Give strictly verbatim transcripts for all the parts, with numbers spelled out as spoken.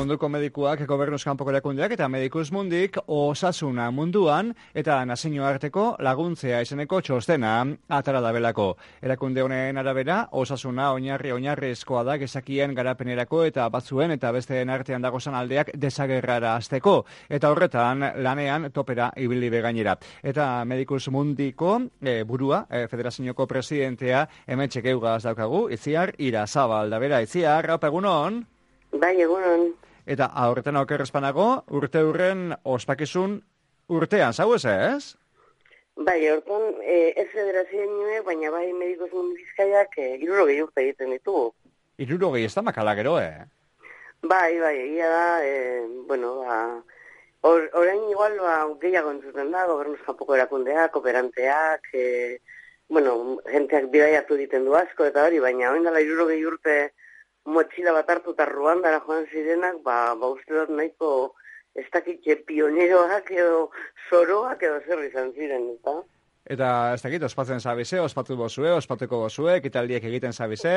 munduko medikuak, gobernuz kanpoko erakundeak eta Medicus Mundik osasuna munduan eta nazioarteko laguntzea izeneko txostena atara dabelako. Erakunde honen arabera, osasuna oinarri oinarrizkoa da gezakien garapenerako eta batzuen eta besteen artean dagozan aldeak desagerrara azteko. Eta horretan lanean topera ibili begainera. Eta Medicus Mundiko e, burua, e, federazioko presidentea, hemen txekeugaz daukagu, Itziar Irazabal. Da bera, Itziar, haupa egunon? Bai, egunon. Eta aurten aukerrezpanago, urte hurren ospakizun urtean, zau ez ez? Bai, aurten e, ez federazioen nioe, baina bai Medicus Mundi Bizkaiak e, irurogei urte egiten ditugu. Irurogei, ez da makala gero, eh? Bai, bai, egia da, e, bueno, ba, or, orain igual ba, gehiago entzuten da, gobernuz kanpoko erakundeak, operanteak, e, bueno, jenteak bidaiatu egiten du asko eta hori, baina orain dela irurogei urte motxila bat hartu eta Ruandara joan zirenak, ba, ba uste dut nahiko ez dakitxe pioneroak edo zoroak edo zer izan ziren, eta? Eta ez dakit, ospatzen zabize, ospatu bozue, ospatuko bozue, ekitaldiek egiten zabize?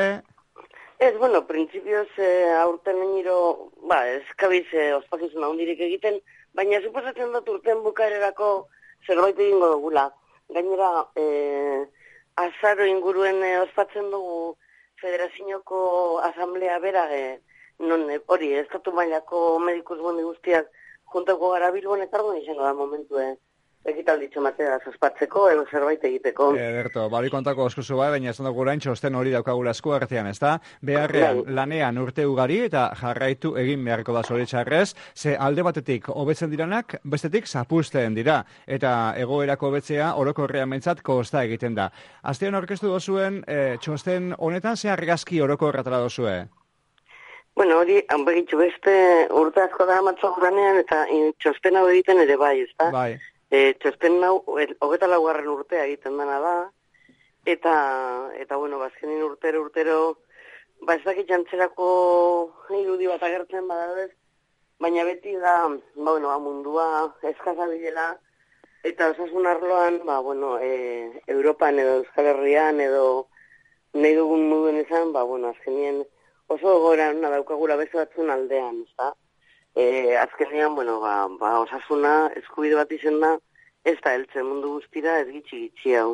Ez, bueno, printzipioz eh, aurten niro, ba, eskabize ospakizuna hondirik egiten, baina suposatzen dut urten bukaererako zerbait egingo dugula. Gainera, eh, azaro inguruen eh, ospatzen dugu federazioko asamblea bera, e, non hori, e, estatu mailako Medicus Mundi guztiak juntako gara Bilbon eta arduan izango da momentu, e, ekitalditxo matea ospatzeko, edo zerbait egiteko. Ederto, bari kontako oskuzu bai, baina ez dugu orain txosten hori daukagula esku artean, ez da? Beharrean, Bai. lanean urte ugari eta jarraitu egin beharko da zoritxarrez, ze alde batetik hobetzen diranak, bestetik zapusten dira, eta egoerako hobetzea orokorrean mentzat kosta egiten da. Astean aurkeztu dozuen, e, txosten honetan ze argazki orokorra atera dozue? Bueno, hori, hanbegitxu beste urte asko da matzok lanean, eta in, txosten hau egiten ere bai, ez da? Bai. E, txosten hau, hogeta laugarren urtea egiten dena da, eta, eta bueno, bazkenin urtero, urtero, ba ez dakit jantzerako irudi bat agertzen badadez, baina beti da, ba bueno, ba, mundua eskaza bilela, eta osasun arloan, ba bueno, e, Europan edo Euskal Herrian edo nahi dugun moduen esan, ba bueno, azkenien oso goran daukagula beste batzun aldean, ez da? E, azkenean, bueno, ba, ba, osasuna eskubide bat izen da, ez da heltzen mundu guztira ez gitxi-gitxi hau.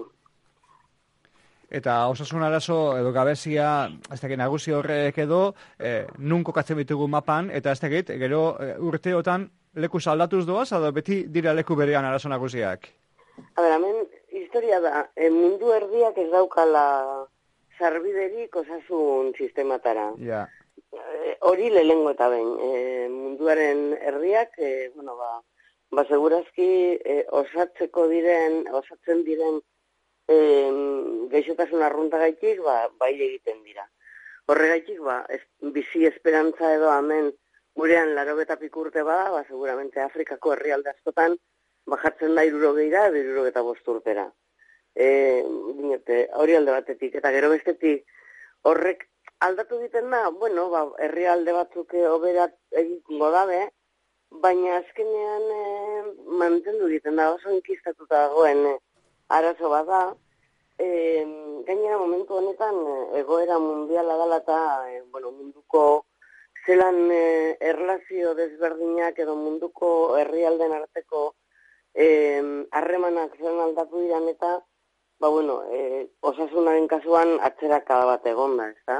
Eta osasun arazo edo gabezia, ez dakit nagusi horrek edo, e, nun kokatzen bitugu mapan, eta ez dakit, gero e, urteotan leku aldatuz doaz, edo beti dira leku berean arazo nagusiak? A ber, hemen historia da, e, mundu erdiak ez daukala sarbiderik osasun sistematara. Ja. Hori lehengo eta behin, e, munduaren herriak, e, bueno, ba, ba segurazki e, osatzeko diren, osatzen diren e, geixotasun arruntagaitik, ba, bai egiten dira. Horregaitik, ba, ez, bizi esperantza edo hemen gurean laro eta pikurte bada, ba, seguramente Afrikako herrialde askotan, bajatzen da irurogeira edo irurogeta bosturtera. E, dinete, hori alde batetik, eta gero bestetik, horrek aldatu egiten da, bueno, ba, herrialde batzuk oberat egingo dabe, baina azkenean e, mantendu egiten da, oso inkistatuta dagoen e, arazo bat da, e, gainera momentu honetan e, egoera mundiala dela eta e, bueno, munduko zelan e, erlazio desberdinak edo munduko herrialden arteko harremanak e, zelan aldatu diran eta, ba bueno, e, osasunaren kasuan atzerakada bat egon da, ez da?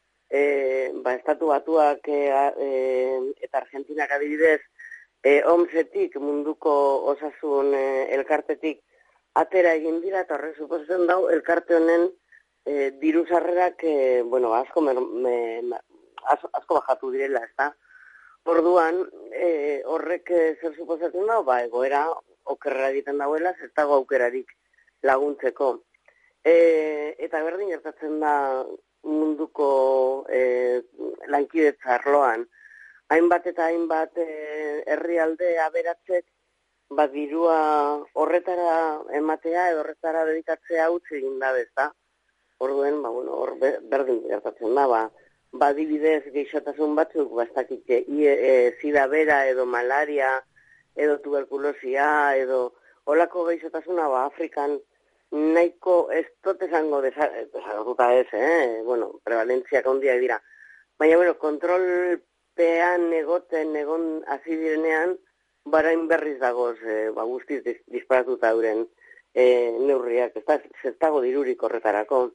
E, ba, estatu batuak e, e, eta Argentinak adibidez e, O M S-etik munduko osasun e, elkartetik atera egin dira eta horrek suposatzen dau elkarte honen e, diru sarrerak e, bueno, asko, me, me, asko, asko bajatu direla, ez da? Orduan e, horrek e, zer suposatzen dau, ba, egoera okerra egiten dauela, ez dago aukerarik laguntzeko. E, eta berdin gertatzen da munduko e, lankidetza arloan. Hainbat eta hainbat e, herrialde aberatzek bat dirua horretara ematea edo horretara dedikatzea utzi egin da bezta. Orduen, ba, bueno, hor berdin gertatzen da, ba, badibidez geixotasun batzuk, bastakite, e, zida bera edo malaria edo tuberkulosia edo olako geixotasuna, ba, Afrikan nahiko ez dut esango desagertuta ez, eh? Bueno, prevalentziak handiak dira. Baina, bueno, kontrol pean egoten egon hasi direnean, barain berriz dagoz, e, ba, guztiz disparatuta euren e, neurriak, ez da, ez dago dirurik horretarako.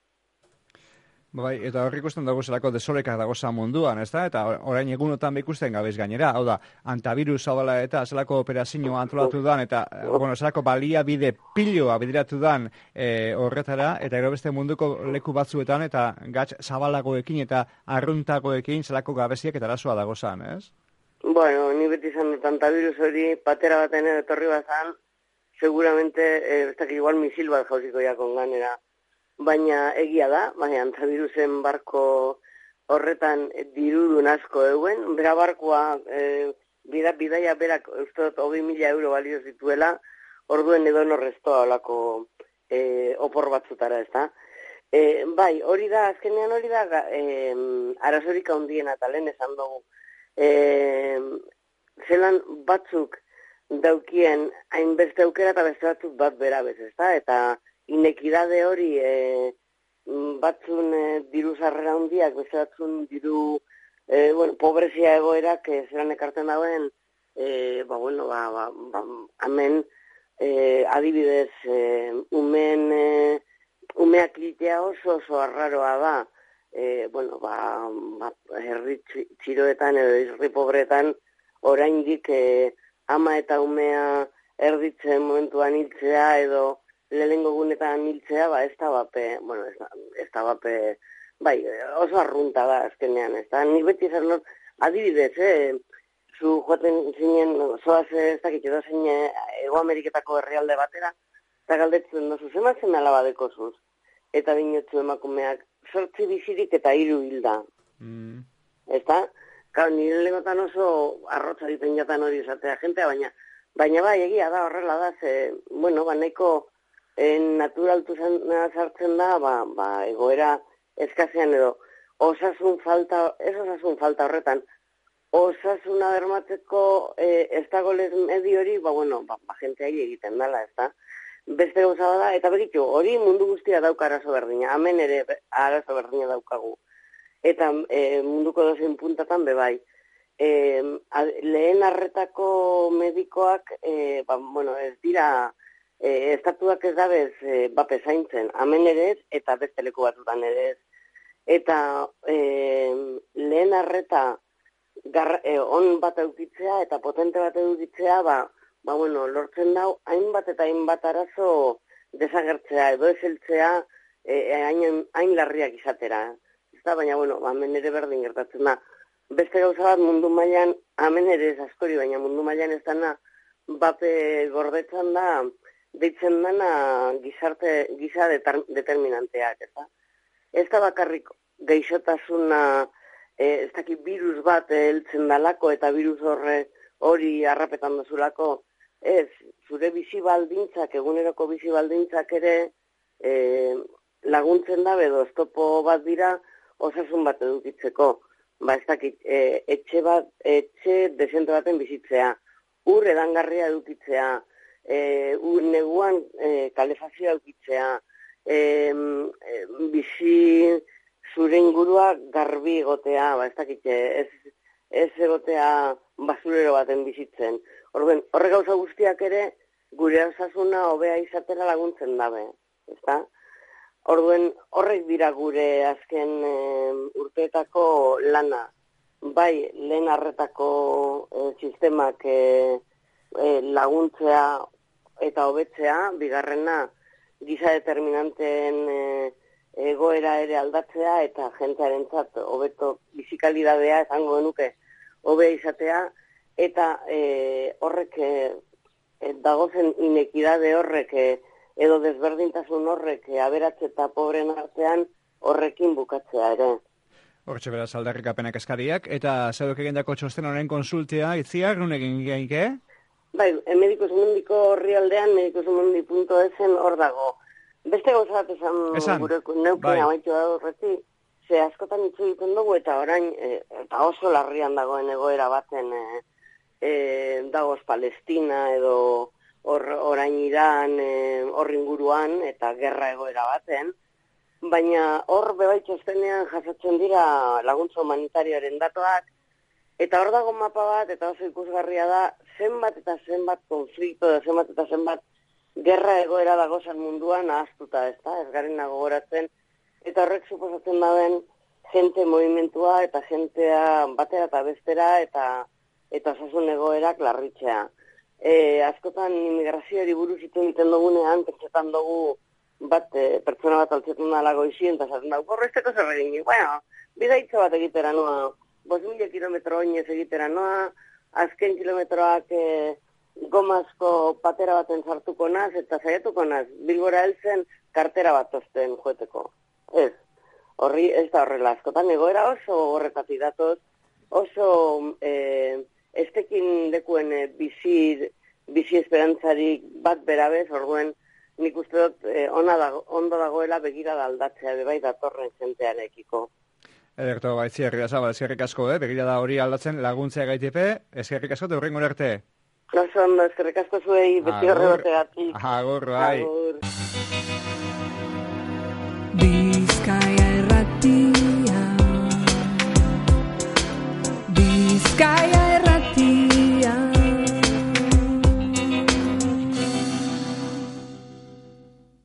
Bai, eta horrik ikusten dago zelako desorekak dagoza munduan, ez da? Eta orain egunotan ikusten gabez gainera, hau da, antavirus zabala eta zelako operazioa antolatu dan, eta, bueno, zelako balia bide piloa bideratu dan e, horretara, eta gero beste munduko leku batzuetan, eta gatz zabalagoekin eta arruntagoekin zelako gabeziak eta arazoa dagozan, ez? Bueno, ni beti izan dut antavirus hori patera baten etorri bazan, seguramente, eh, ez dakit igual misil bat jauziko jakon ganera, baina egia da, baina antavirusen barko horretan dirudun asko euen, bera barkoa, e, bida, bidaia berak, uste dut, hobi mila euro balio zituela, orduen edo norreztoa olako e, opor batzutara, ez da. E, bai, hori da, azkenean hori da, e, arazorik handiena eta lehen esan dugu. E, zelan batzuk daukien hainbeste aukera eta beste batzuk bat bera bez, ez da, eta inekidade hori e, batzun e, diru sarrera handiak, beste batzun diru e, bueno, pobrezia egoerak e, zelan ekartzen dauen, e, ba, bueno, ba, ba, ba, hemen e, adibidez e, umen e, umeak itea oso oso arraroa da, e, bueno, ba, ba, herri txiroetan edo herri pobretan oraindik e, ama eta umea erditzen momentuan hiltzea edo lehengo gunetan hiltzea, ba, ez da bape, bueno, ez da, ez da bape, bai, oso arrunta da azkenean, ez da, nik beti zer not, adibidez, eh, zu joaten zinen, zoaz ez dakit, edo zein Ego Ameriketako herrialde batera, eta galdetzen dozu, zematzen alaba dekozuz, eta binotzu emakumeak, sortzi bizirik eta hiru hilda, mm. ez da, Kau, nire legotan oso arrotza diten jatan hori esatea jentea, baina, baina bai, egia da, horrela da, ze, bueno, ba, nahiko, En naturaltu sartzen da, ba, ba, egoera eskazean edo osasun falta, ez osasun falta horretan, osasuna bermatzeko e, ez dago lez medio hori, ba, bueno, ba, ba jentea egiten dela, ez da. Beste gauza da, eta begitu, hori mundu guztia dauka arazo berdina, hemen ere arazo berdina daukagu. Eta e, munduko dozein puntatan bebai. E, lehen arretako medikoak, e, ba, bueno, ez dira... E, estatuak ez dabez e, bape zaintzen, hemen ere ez, eta beste leku batzutan ere ez. Eta e, lehen arreta gar, e, on bat eukitzea eta potente bat eukitzea, ba, ba bueno, lortzen dau, hainbat eta hainbat arazo desagertzea edo ezeltzea e, hain, hain larriak izatera. Ez da, baina, bueno, hemen ere berdin gertatzen da. Beste gauza bat mundu mailan, hemen ere ez askori, baina mundu mailan ez dana bape gordetzen da, deitzen dana gizarte, giza deter, determinanteak, ez da? Ez da bakarrik geixotasuna, e, ez dakit virus bat heltzen dalako eta virus horre hori harrapetan dozulako, ez, zure bizi baldintzak, eguneroko bizi baldintzak ere e, laguntzen da, edo oztopo bat dira osasun bat edukitzeko. Ba, ez dakit, e, etxe bat, etxe desente baten bizitzea, ur edangarria edukitzea, E, neguan e, kalefazioa eukitzea, e, e, bizi zure ingurua garbi egotea, ba, ez dakit, ez, ez egotea basurero baten bizitzen. Horren, horre gauza guztiak ere, gure osasuna hobea izatera laguntzen dabe, ezta? Orduen, horrek dira gure azken e, urteetako lana. Bai, lehen arretako e, sistemak e, e, laguntzea eta hobetzea, bigarrena giza determinanteen e, egoera ere aldatzea eta jentearentzat hobeto bizikalidadea esango genuke hobea izatea, eta e, horrek e, dagozen inekidade horrek e, edo desberdintasun horrek e, aberatze eta pobren artean horrekin bukatzea ere. Hortxe beraz aldarrikapenak eskariak, eta zeudok egindako txosten honen konsultea, itziar, nun egin gainke? Bai, Medicus Mundiko horri aldean, medicus mundi puntu esen hor dago. Beste gauza bat esan, esan. Gure neuken bai. Amaitu da horreti, ze askotan itzu egiten dugu, eta orain, e, eta oso larrian dagoen egoera baten, e, e, dagoz Palestina edo or, orain Iran, e, hor inguruan, eta gerra egoera baten, baina hor bebaitxostenean jasotzen dira laguntza humanitarioaren datoak, Eta hor dago mapa bat, eta oso ikusgarria da, zenbat eta zenbat konflikto, da zenbat eta zenbat gerra egoera dagozan munduan ahaztuta, ez da, ez garen gogoratzen, eta horrek suposatzen daben jente movimentua eta jentea batera eta bestera eta eta osasun egoerak larritzea. E, askotan immigrazioari buruz hitz egiten dugunean, pentsetan dugu bat e, pertsona bat altzetan da goizien, eta esaten dugu, horrezteko zer egin, bueno, bidaitza bat egitera noa, bost mila kilometro oinez egitera noa, azken kilometroak e, gomazko patera baten sartuko naz, eta saiatuko naz, Bilbora heltzen kartera bat osten joeteko. Ez, horri ez da horrela, askotan egoera oso horretatik datoz, oso e, estekin lekuen e, bizi, bizi esperantzarik bat berabez, orduen nik uste dut e, ona dago, ondo dagoela begira da aldatzea, bebai datorren jentearekiko. Ederto, baitzi, herri azabal, eskerrik asko, eh? Begira da hori aldatzen laguntzea gaitipe, eskerrik asko, eta hurrengo arte. Oso ondo, eskerrik asko zuei, beti horre bategatik. Agur, bai. Agur. Bizkaia erratia Bizkaia